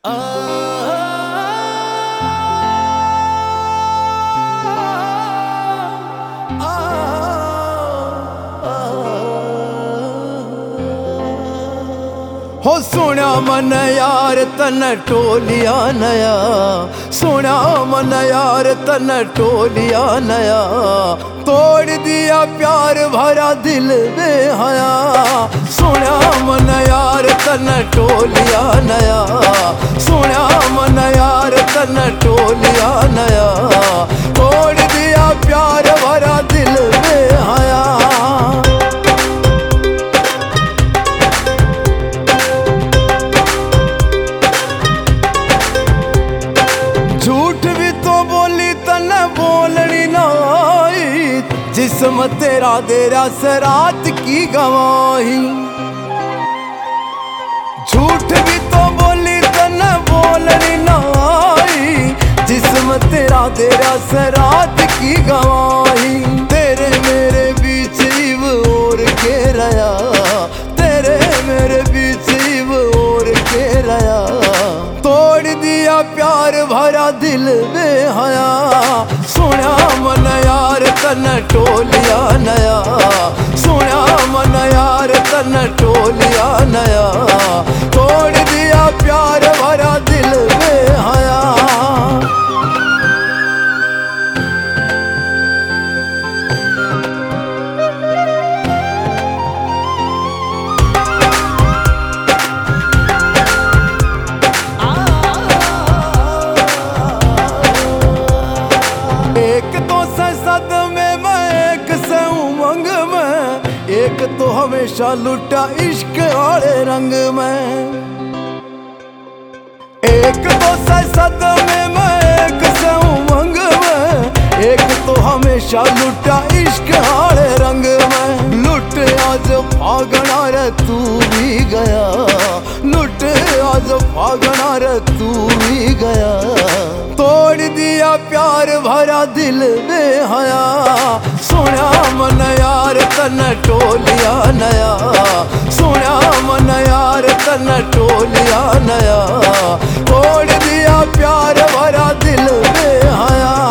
हो सुना मन यार तन टोलिया नया, सुना मन यार तन टोलिया नया, तोड़ दिया प्यार भरा दिल बेहया। सुना मन यार तन टोलिया नया, सुना मन यार तन टोलिया नया, तोड़ दिया प्यार भरा दिल बेहया। झूठ भी तो बोली तन बोलनी ना आई, जिस्म तेरा देरा से रात की गवाही। झूठ भी तो बोली तन बोलनी ना आई, जिस्म तेरा देरा से रात की गवाही। तेरे मेरे बीच इव और के रया, तेरे मेरे बीच इव और के रया, तोड़ दिया प्यार भरा दिल बेहया। सुना मन यार तन टोलिया नया, सुना मन यार तन टोलिया नया, तोड़ दिया प्यार भरा दिल बेहया। एक तो संसद में मैं, एक से उमंग में, एक तो हमेशा लुटा इश्क वाले रंग में। एक तो संसद में मैं, एक से उमंग में, एक तो हमेशा लुटा इश्क वाले रंग में। लुट आज फागना रे तू भी गया, लुट आज फागना रे तू भी गया, तोड़ दिया प्यार भरा दिल बेहया। सुना मन यार तन टोलिया नया, सुना मन यार तन टोलिया नया, तोड़ दिया प्यार भरा दिल बेहया।